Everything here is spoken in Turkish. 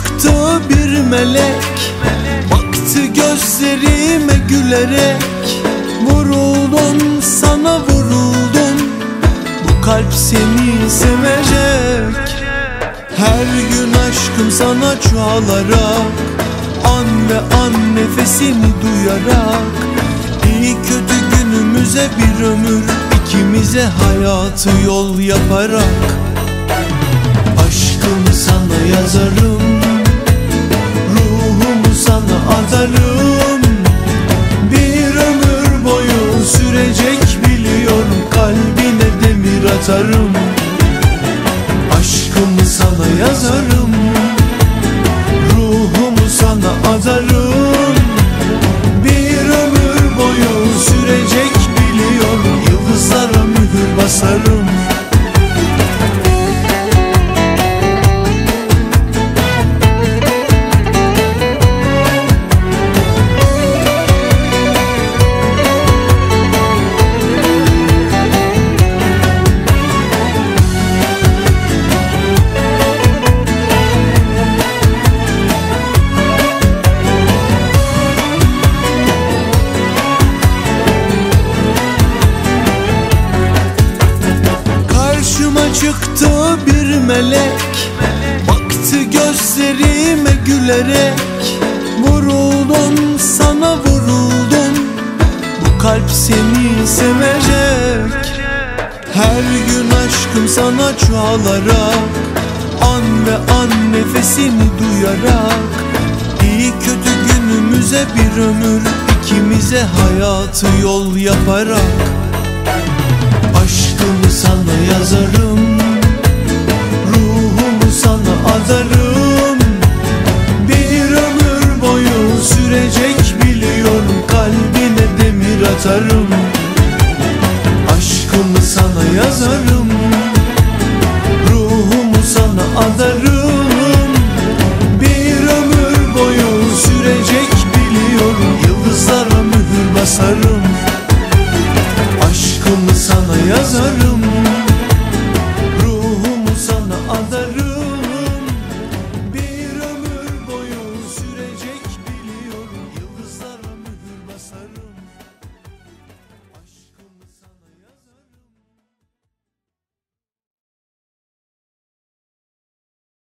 çıktı bir melek, baktı gözlerime gülerek. Vuruldum sana vuruldum, bu kalp seni sevecek. Her gün aşkım sana çoğalarak, an ve an nefesini duyarak. İyi kötü günümüze bir ömür, ikimize hayatı yol yaparak. Aşkımı sana yazarım, ruhumu sana adarım. Bir ömür boyu sürecek biliyorum, kalbine demir atarım. Aşkımı sana yazarım, ruhumu sana adarım. Bir ömür boyu sürecek biliyorum, yıldızlara mühür basarım. Çıktı bir melek, baktı gözlerime gülerek. Vuruldum sana vuruldum, bu kalp seni sevecek. Her gün aşkım sana çoğalarak, an ve an nefesini duyarak. İyi kötü günümüze bir ömür, ikimize hayatı yol yaparak. Aşkımı sana yazarım, ruhumu sana adarım. Bir ömür boyu sürecek biliyorum, kalbine demir atarım. Aşkımı sana yazarım, ruhumu sana adarım. Bir ömür boyu sürecek biliyorum, yıldızlara mühür basarım. Aşkımı sana yazarım,